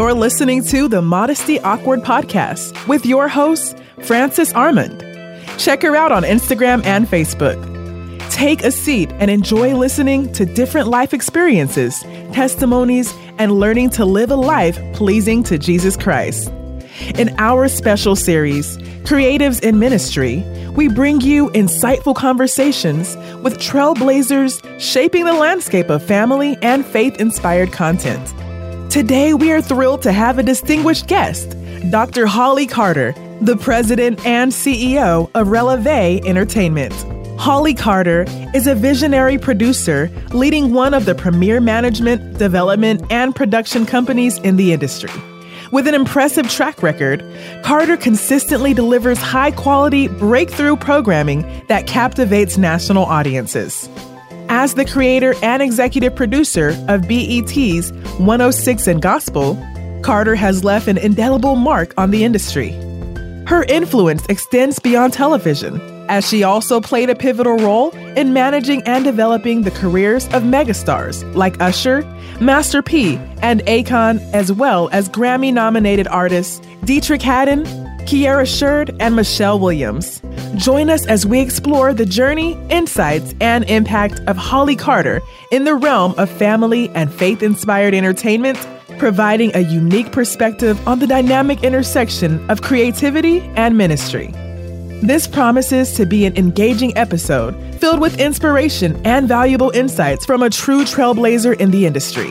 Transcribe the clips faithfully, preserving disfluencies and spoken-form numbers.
You're listening to the Modesty Awkward podcast with your host, Frances Armand. Check her out on Instagram and Facebook. Take a seat and enjoy listening to different life experiences, testimonies, and learning to live a life pleasing to Jesus Christ. In our special series, Creatives in Ministry, we bring you insightful conversations with trailblazers shaping the landscape of family and faith-inspired content. Today, we are thrilled to have a distinguished guest, Doctor Holly Carter, the president and C E O of Releve Entertainment. Holly Carter is a visionary producer leading one of the premier management, development, and production companies in the industry. With an impressive track record, Carter consistently delivers high-quality, breakthrough programming that captivates national audiences. As the creator and executive producer of B E T's one oh six and Gospel, Carter has left an indelible mark on the industry. Her influence extends beyond television, as she also played a pivotal role in managing and developing the careers of megastars like Usher, Master P, and Akon, as well as Grammy-nominated artists Dietrich Haddon, Kierra Sheard, and Michelle Williams. Join us as we explore the journey, insights, and impact of Holly Carter in the realm of family and faith-inspired entertainment, providing a unique perspective on the dynamic intersection of creativity and ministry. This promises to be an engaging episode filled with inspiration and valuable insights from a true trailblazer in the industry.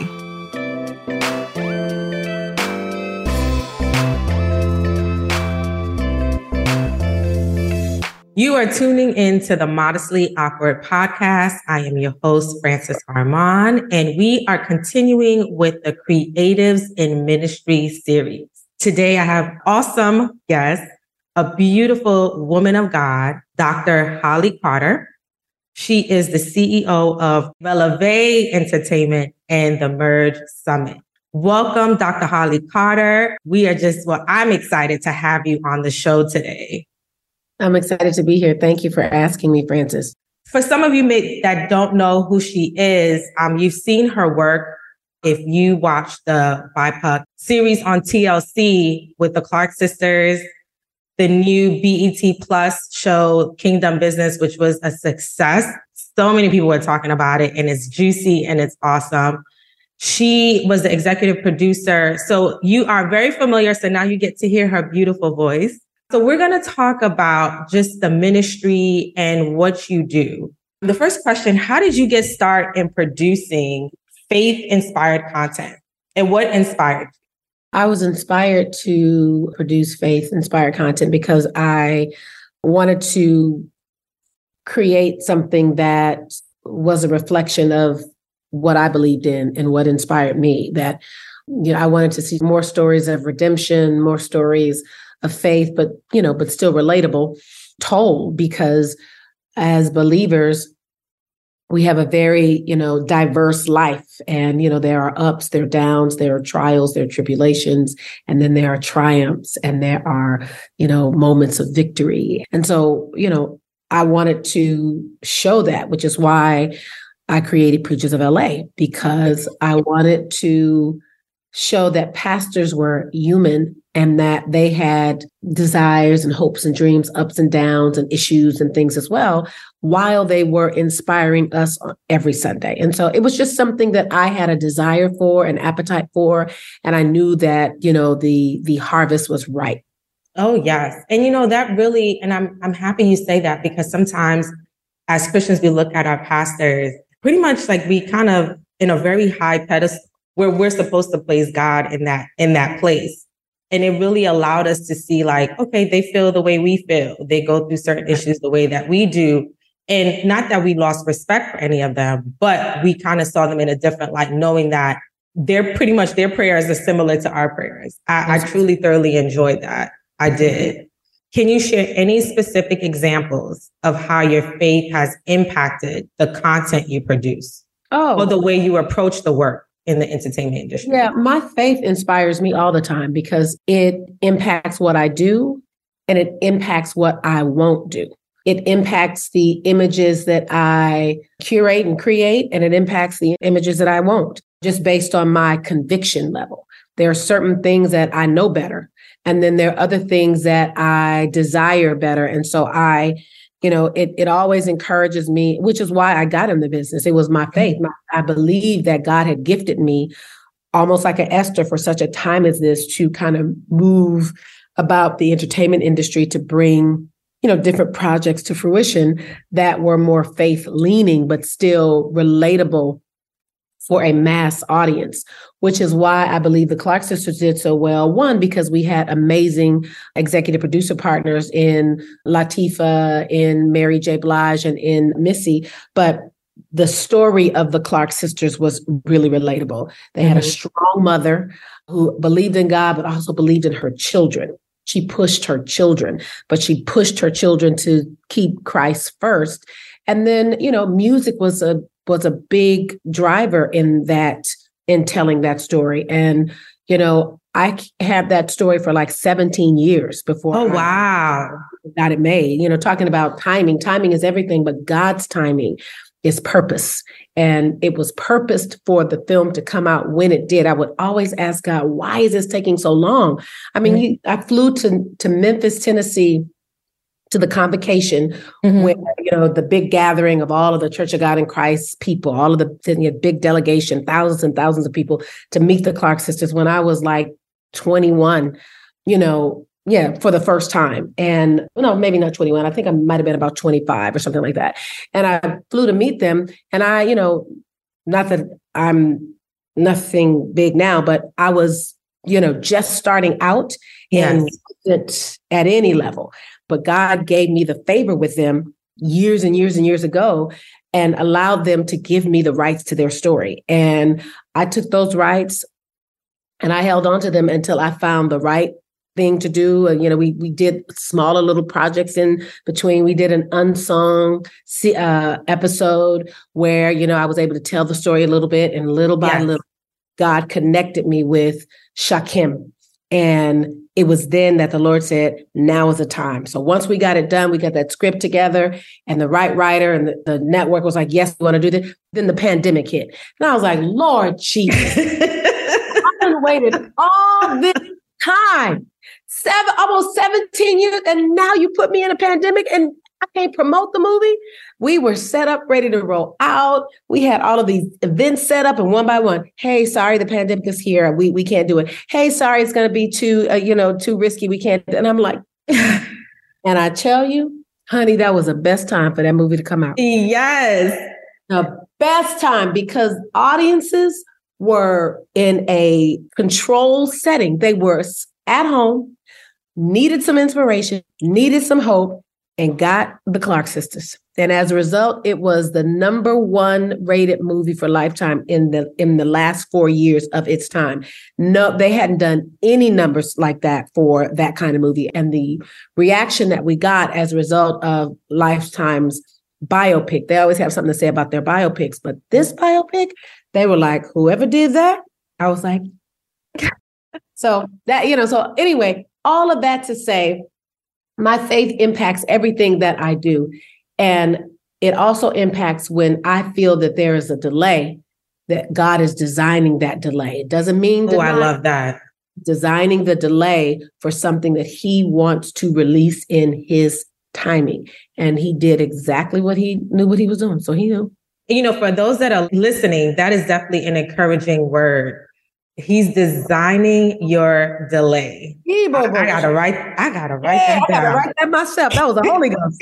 You are tuning in to the Modestly Awkward podcast. I am your host, Frances Armand, and we are continuing with the Creatives in Ministry series. Today, I have awesome guests, a beautiful woman of God, Doctor Holly Carter. She is the C E O of Releve Entertainment and the Merge Summit. Welcome, Doctor Holly Carter. We are just, well, I'm excited to have you on the show today. I'm excited to be here. Thank you for asking me, Frances. For some of you may, that don't know who she is, um, you've seen her work. If you watched the B I P O C series on T L C with the Clark sisters, the new B E T Plus show, Kingdom Business, which was a success. So many people were talking about it, and it's juicy and it's awesome. She was the executive producer. So you are very familiar. So now you get to hear her beautiful voice. So we're going to talk about just the ministry and what you do. The first question, how did you get started in producing faith-inspired content? And what inspired you? I was inspired to produce faith-inspired content because I wanted to create something that was a reflection of what I believed in and what inspired me. That, you know, I wanted to see more stories of redemption, more stories of faith, but, you know, but still relatable, told, because as believers, we have a very, you know, diverse life. And, you know, there are ups, there are downs, there are trials, there are tribulations, and then there are triumphs, and there are, you know, moments of victory. And so, you know, I wanted to show that, which is why I created Preachers of L A, because I wanted to show that pastors were human and that they had desires and hopes and dreams, ups and downs and issues and things as well, while they were inspiring us every Sunday. And so it was just something that I had a desire for, an appetite for, and I knew that, you know, the the harvest was ripe. Oh, yes. And, you know, that really, and I'm I'm happy you say that, because sometimes as Christians, we look at our pastors pretty much like we kind of in a very high pedestal where we're supposed to place God in that in that place. And it really allowed us to see, like, okay, they feel the way we feel. They go through certain issues the way that we do. And not that we lost respect for any of them, but we kind of saw them in a different light, knowing that they're pretty much, their prayers are similar to our prayers. I, I truly, thoroughly enjoyed that. I did. Can you share any specific examples of how your faith has impacted the content you produce? Oh, or the way you approach the work in the entertainment industry? Yeah, my faith inspires me all the time because it impacts what I do and it impacts what I won't do. It impacts the images that I curate and create, and it impacts the images that I won't, just based on my conviction level. There are certain things that I know better. And then there are other things that I desire better. And so I, you know, it it always encourages me, which is why I got in the business. It was my faith. My, I believe that God had gifted me almost like an Esther for such a time as this to kind of move about the entertainment industry to bring, you know, different projects to fruition that were more faith leaning, but still relatable for a mass audience, which is why I believe the Clark sisters did so well. One, because we had amazing executive producer partners in Latifah, in Mary J. Blige, and in Missy. But the story of the Clark sisters was really relatable. They mm-hmm. had a strong mother who believed in God, but also believed in her children. She pushed her children, but she pushed her children to keep Christ first. And then, you know, music was a was a big driver in that, in telling that story. And, you know, I had that story for like seventeen years before. Oh, I wow. got it made. You know, talking about timing. Timing is everything, but God's timing is purpose. And it was purposed for the film to come out when it did. I would always ask God, why is this taking so long? I mean, mm-hmm. you, I flew to, to Memphis, Tennessee, to the convocation mm-hmm. where, you know, the big gathering of all of the Church of God in Christ people, all of the you know, big delegation, thousands and thousands of people to meet the Clark sisters when I was like twenty-one, you know, yeah, for the first time. And no, maybe not twenty-one. I think I might've been about twenty-five or something like that. And I flew to meet them. And I, you know, not that I'm nothing big now, but I was, you know, just starting out yes. and wasn't at any level. But God gave me the favor with them years and years and years ago and allowed them to give me the rights to their story. And I took those rights and I held on to them until I found the right thing to do. And, you know, we we did smaller little projects in between. We did an unsung uh, episode where, you know, I was able to tell the story a little bit, and little by yes. little, God connected me with Shakim. And it was then that the Lord said, now is the time. So once we got it done, we got that script together and the right writer and the, the network was like, yes, we want to do this. Then the pandemic hit. And I was like, Lord Jesus, I've been waiting all this time, seven, almost seventeen years. And now you put me in a pandemic and I can't promote the movie. We were set up, ready to roll out. We had all of these events set up, and one by one, hey, sorry, the pandemic is here. We we can't do it. Hey, sorry, it's going to be too, uh, you know, too risky. We can't. And I'm like, and I tell you, honey, that was the best time for that movie to come out. Yes. The best time, because audiences were in a controlled setting. They were at home, needed some inspiration, needed some hope, and got the Clark sisters. And as a result, it was the number one rated movie for Lifetime in the in the last four years of its time. No, they hadn't done any numbers like that for that kind of movie. And the reaction that we got as a result of Lifetime's biopic, they always have something to say about their biopics, but this biopic, they were like, whoever did that, I was like, so that, you know, so anyway, all of that to say, my faith impacts everything that I do. And it also impacts when I feel that there is a delay, that God is designing that delay. It doesn't mean Oh, I love that. Designing the delay for something that he wants to release in his timing. And he did exactly what he knew what he was doing. So he knew. You know, for those that are listening, that is definitely an encouraging word. He's designing your delay. I, I gotta write. I gotta write yeah, that down. I gotta write that myself. That was the Holy Ghost.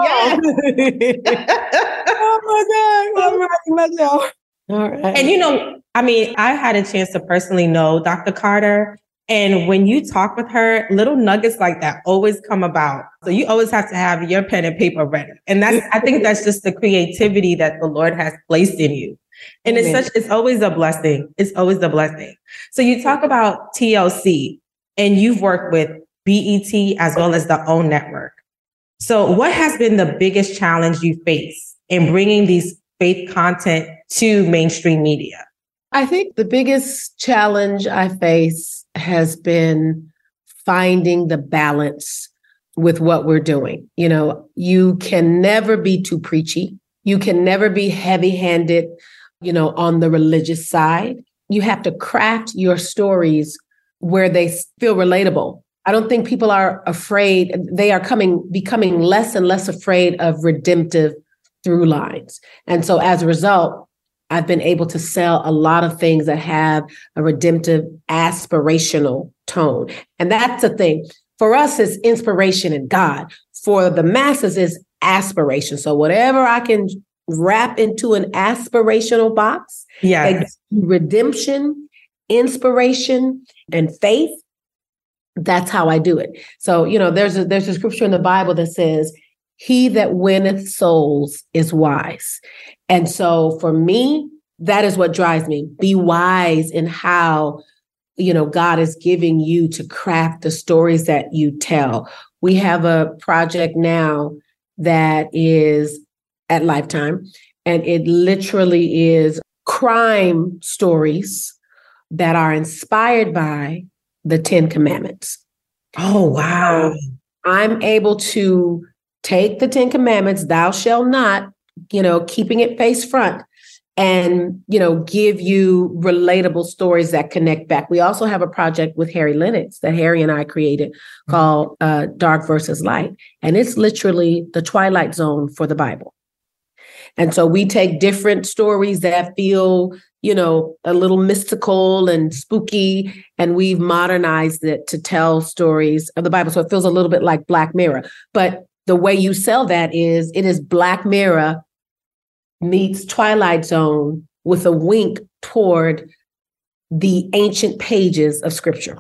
Oh my God! I'm writing myself. All right. And you know, I mean, I had a chance to personally know Doctor Carter, and when you talk with her, little nuggets like that always come about. So you always have to have your pen and paper ready, and that's. I think that's just the creativity that the Lord has placed in you. And Amen. it's such, it's always a blessing. It's always a blessing. So you talk about T L C and you've worked with B E T as well as the OWN network. So what has been the biggest challenge you face in bringing these faith content to mainstream media? I think the biggest challenge I face has been finding the balance with what we're doing. You know, you can never be too preachy. You can never be heavy-handed, you know, on the religious side. you have to craft your stories where they feel relatable. I don't think people are afraid. They are coming, becoming less and less afraid of redemptive through lines. And so as a result, I've been able to sell a lot of things that have a redemptive, aspirational tone. And that's the thing. For us, it's inspiration in God. For the masses, it's aspiration. So whatever I can wrap into an aspirational box, yes. redemption, inspiration, and faith, that's how I do it. So, you know, there's a, there's a scripture in the Bible that says, he that winneth souls is wise. And so for me, that is what drives me. Be wise in how, you know, God is giving you to craft the stories that you tell. We have a project now that is at Lifetime, and it literally is crime stories that are inspired by the Ten Commandments. Oh, wow. I'm able to take the Ten Commandments, thou shalt not, you know, keeping it face front, and, you know, give you relatable stories that connect back. We also have a project with Harry Lennox that Harry and I created called uh, Dark versus Light. And it's literally the Twilight Zone for the Bible. And so we take different stories that feel, you know, a little mystical and spooky, and we've modernized it to tell stories of the Bible. So it feels a little bit like Black Mirror. But the way you sell that is it is Black Mirror meets Twilight Zone with a wink toward the ancient pages of Scripture.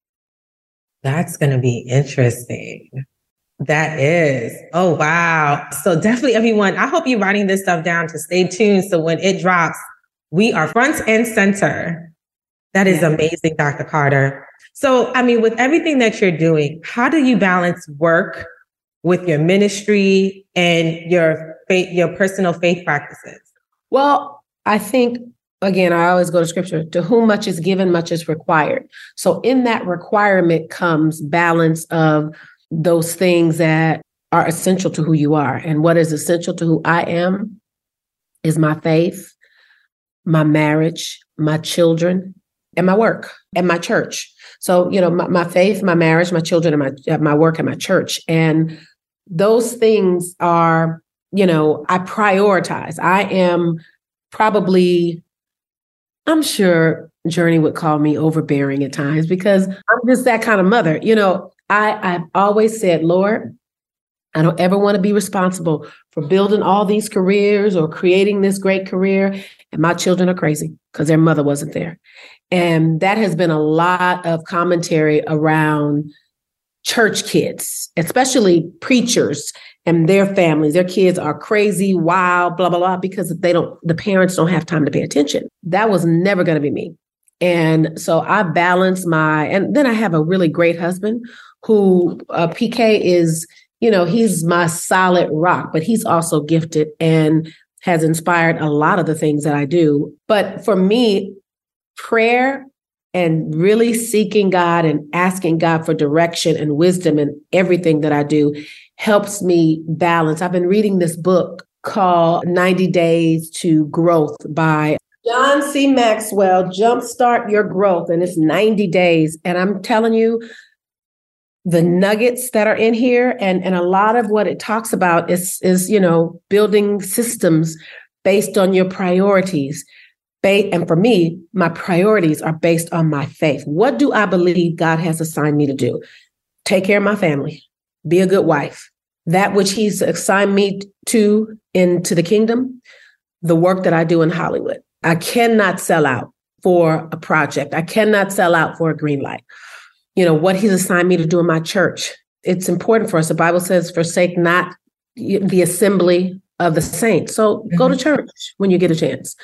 That's going to be interesting. That is. Oh, wow. So definitely, everyone, I hope you're writing this stuff down to stay tuned. So when it drops, we are front and center. That is amazing, Doctor Carter. So, I mean, with everything that you're doing, how do you balance work with your ministry and your faith, your personal faith practices? Well, I think, again, I always go to scripture, to whom much is given, much is required. So in that requirement comes balance of those things that are essential to who you are. And what is essential to who I am is my faith, my marriage, my children, and my work, and my church. So, you know, my, my faith, my marriage, my children, and my, my work, and my church. And those things are, you know, I prioritize. I am probably, I'm sure Journey would call me overbearing at times because I'm just that kind of mother. You know, I, I've always said, Lord, I don't ever want to be responsible for building all these careers or creating this great career. And my children are crazy because their mother wasn't there. And that has been a lot of commentary around church kids, especially preachers and their families. Their kids are crazy, wild, blah, blah, blah, because they don't, the parents don't have time to pay attention. That was never going to be me. And so I balance my, and then I have a really great husband who uh, P K is, you know, he's my solid rock, but he's also gifted and has inspired a lot of the things that I do. But for me, prayer and really seeking God and asking God for direction and wisdom in everything that I do helps me balance. I've been reading this book called ninety days to Growth by John C. Maxwell, Jumpstart Your Growth. And it's ninety days. And I'm telling you, the nuggets that are in here and, and a lot of what it talks about is, is, you know, building systems based on your priorities. And for me, my priorities are based on my faith. What do I believe God has assigned me to do? Take care of my family, be a good wife, that which he's assigned me to into the kingdom, the work that I do in Hollywood. I cannot sell out for a project. I cannot sell out for a green light. You know, what he's assigned me to do in my church. It's important for us. The Bible says, forsake not the assembly of the saints. So mm-hmm. Go to church when you get a chance.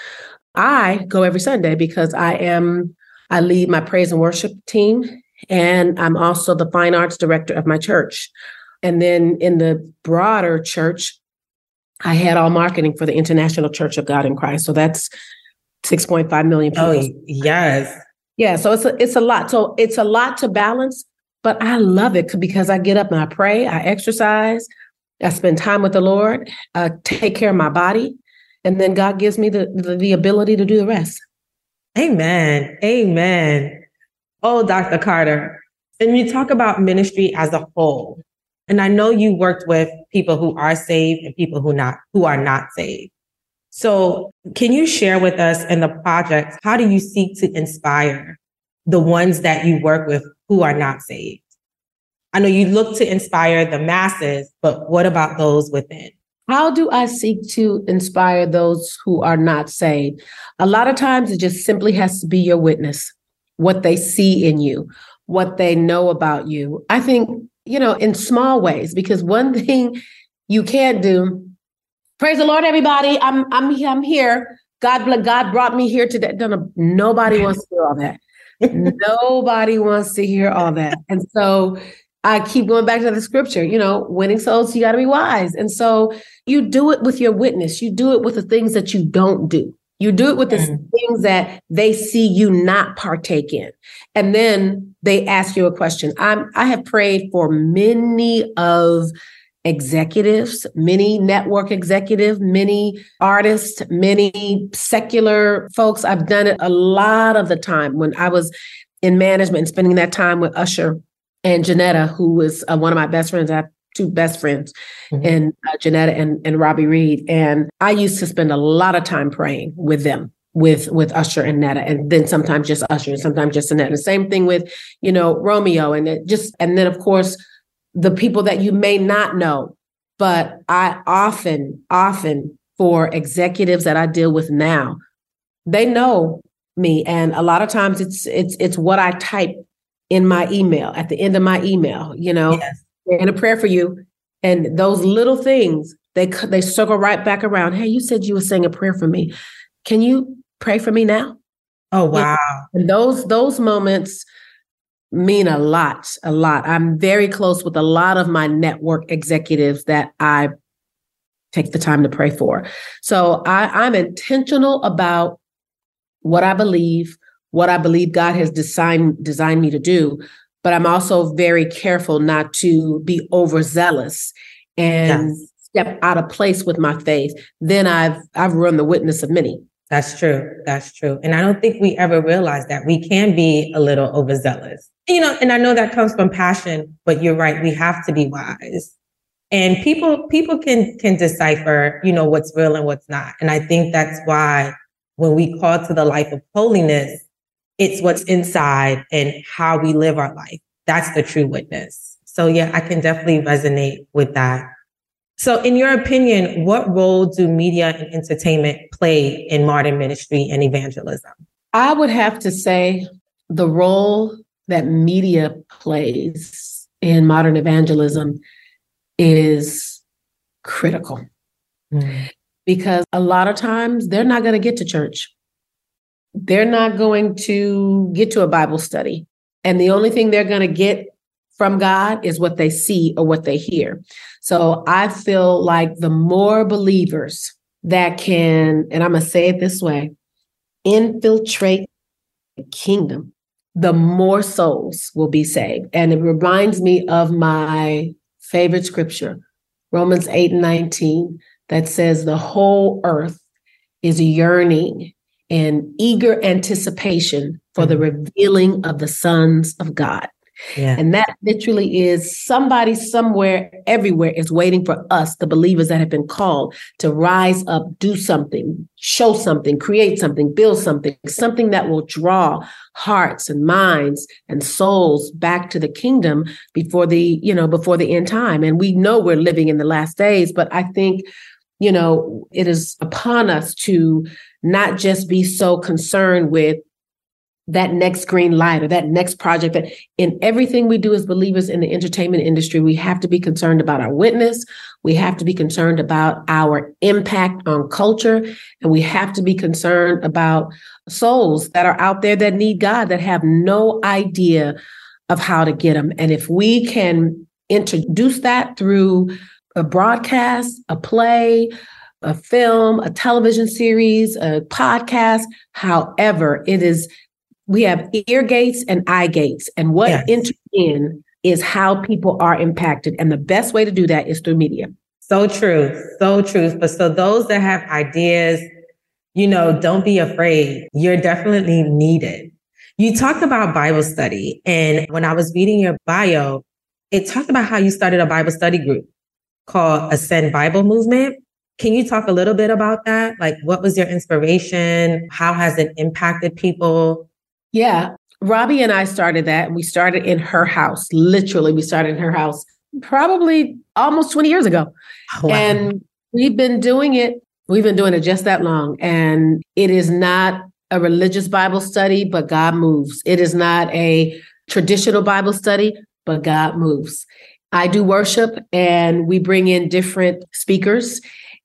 I go every Sunday because I am, I lead my praise and worship team, and I'm also the fine arts director of my church. And then in the broader church, I had all marketing for the International Church of God in Christ. So that's six point five million people. Oh, yes. Yeah. So it's a, it's a lot. So it's a lot to balance, but I love it because I get up and I pray, I exercise, I spend time with the Lord, I take care of my body. And then God gives me the, the, the ability to do the rest. Amen. Amen. Oh, Doctor Carter. And you talk about ministry as a whole. And I know you worked with people who are saved and people who not who are not saved. So can you share with us in the project, how do you seek to inspire the ones that you work with who are not saved? I know you look to inspire the masses, but what about those within? How do I seek to inspire those who are not saved? A lot of times it just simply has to be your witness, what they see in you, what they know about you. I think, you know, in small ways, because one thing you can't do, praise the Lord, everybody, I'm I'm I'm here. God, God brought me here today. Nobody wants to hear all that. Nobody wants to hear all that. And so I keep going back to the scripture, you know, winning souls, you got to be wise. And so you do it with your witness. You do it with the things that you don't do. You do it with the mm. things that they see you not partake in. And then they ask you a question. I'm, I have prayed for many of executives, many network executives, many artists, many secular folks. I've done it a lot of the time when I was in management and spending that time with Usher and Janetta, who was uh, one of my best friends. I have two best friends, mm-hmm. and uh, Janetta and, and Robbie Reed. And I used to spend a lot of time praying with them, with, with Usher and Netta, and then sometimes just Usher and sometimes just Netta. Same thing with, you know, Romeo. And it just, and then of course, the people that you may not know, but I often, often for executives that I deal with now, they know me. And a lot of times it's, it's, it's what I type in my email, at the end of my email, you know, yes. and a prayer for you. And those little things, they they circle right back around. Hey, you said you were saying a prayer for me. Can you pray for me now? Oh, wow. And those, those moments mean a lot, a lot. I'm very close with a lot of my network executives that I take the time to pray for. So I, I'm intentional about what I believe, what I believe God has designed designed me to do, but I'm also very careful not to be overzealous and yes. step out of place with my faith. Then I've I've run the witness of many. That's true. That's true. And I don't think we ever realize that we can be a little overzealous. You know, and I know that comes from passion, but you're right. We have to be wise. And people people can can decipher, you know, what's real and what's not. And I think that's why when we call to the life of holiness, it's what's inside and how we live our life. That's the true witness. So yeah, I can definitely resonate with that. So in your opinion, what role do media and entertainment play in modern ministry and evangelism? I would have to say the role that media plays in modern evangelism is critical. Mm. Because a lot of times they're not going to get to church. They're not going to get to a Bible study. And the only thing they're going to get from God is what they see or what they hear. So I feel like the more believers that can, and I'm going to say it this way, infiltrate the kingdom, the more souls will be saved. And it reminds me of my favorite scripture, Romans eight and nineteen, that says the whole earth is yearning in eager anticipation for the revealing of the sons of God. Yeah. And that literally is somebody somewhere, everywhere is waiting for us, the believers that have been called to rise up, do something, show something, create something, build something, something that will draw hearts and minds and souls back to the kingdom before the, you know, before the end time. And we know we're living in the last days, but I think, you know, it is upon us to not just be so concerned with that next green light or that next project. That in everything we do as believers in the entertainment industry, we have to be concerned about our witness. We have to be concerned about our impact on culture. And we have to be concerned about souls that are out there that need God, that have no idea of how to get them. And if we can introduce that through a broadcast, a play, a film, a television series, a podcast, however, it is, we have ear gates and eye gates. And what yes. enters in is how people are impacted. And the best way to do that is through media. So true. So true. But so those that have ideas, you know, don't be afraid. You're definitely needed. You talked about Bible study. And when I was reading your bio, it talked about how you started a Bible study group called Ascend Bible Movement. Can you talk a little bit about that? Like, what was your inspiration? How has it impacted people? Yeah. Robbie and I started that. We started in her house. Literally, we started in her house probably almost twenty years ago. Oh, wow. And we've been doing it. We've been doing it just that long. And it is not a religious Bible study, but God moves. It is not a traditional Bible study, but God moves. I do worship and we bring in different speakers,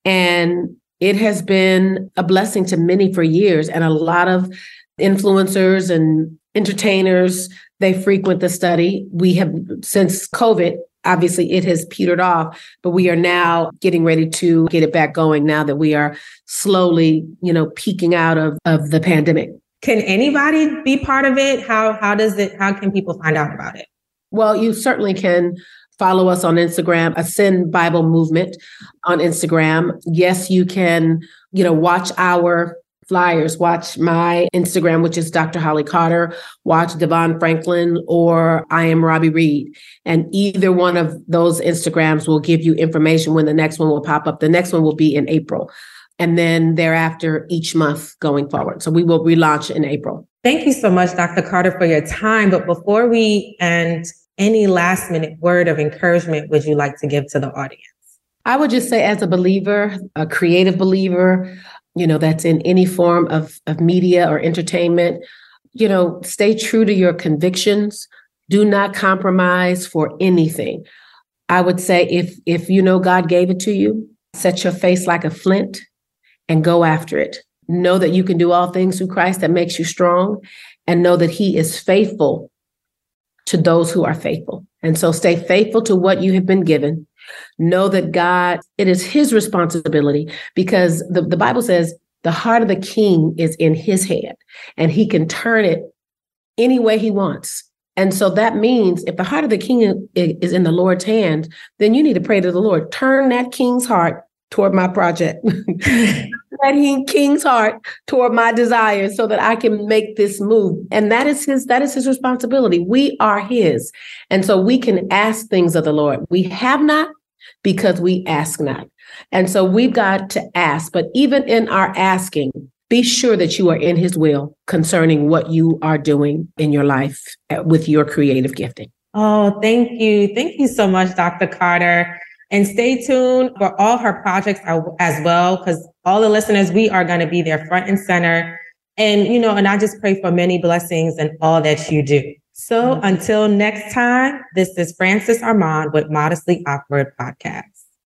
and it has been a blessing to many for years. And a lot of influencers and entertainers, they frequent the study. We have, since COVID, obviously it has petered off, but we are now getting ready to get it back going now that we are slowly, you know, peaking out of, of the pandemic. Can anybody be part of it? How, how does it, how can people find out about it? Well, you certainly can follow us on Instagram, Ascend Bible Movement on Instagram. Yes, you can, you know, watch our flyers, watch my Instagram, which is Doctor Holly Carter, watch Devon Franklin, or I am Robbie Reed. And either one of those Instagrams will give you information when the next one will pop up. The next one will be in April. And then thereafter, each month going forward. So we will relaunch in April. Thank you so much, Doctor Carter, for your time. But before we end, any last minute word of encouragement would you like to give to the audience? I would just say, as a believer, a creative believer, you know, that's in any form of, of media or entertainment, you know, stay true to your convictions. Do not compromise for anything. I would say if, if you know God gave it to you, set your face like a flint and go after it. Know that you can do all things through Christ that makes you strong, and know that he is faithful to those who are faithful. And so stay faithful to what you have been given. Know that God, it is his responsibility, because the, the Bible says the heart of the king is in his hand and he can turn it any way he wants. And so that means if the heart of the king is in the Lord's hand, then you need to pray to the Lord, turn that king's heart toward my project, that king's heart toward my desires so that I can make this move. And that is his, that is his responsibility. We are his. And so we can ask things of the Lord. We have not because we ask not. And so we've got to ask, but even in our asking, be sure that you are in his will concerning what you are doing in your life with your creative gifting. Oh, thank you. Thank you so much, Doctor Carter. And stay tuned for all her projects as well, because all the listeners, we are going to be there front and center. And, you know, and I just pray for many blessings and all that you do. So mm-hmm. Until next time, this is Frances Armand with Modestly Awkward Podcast.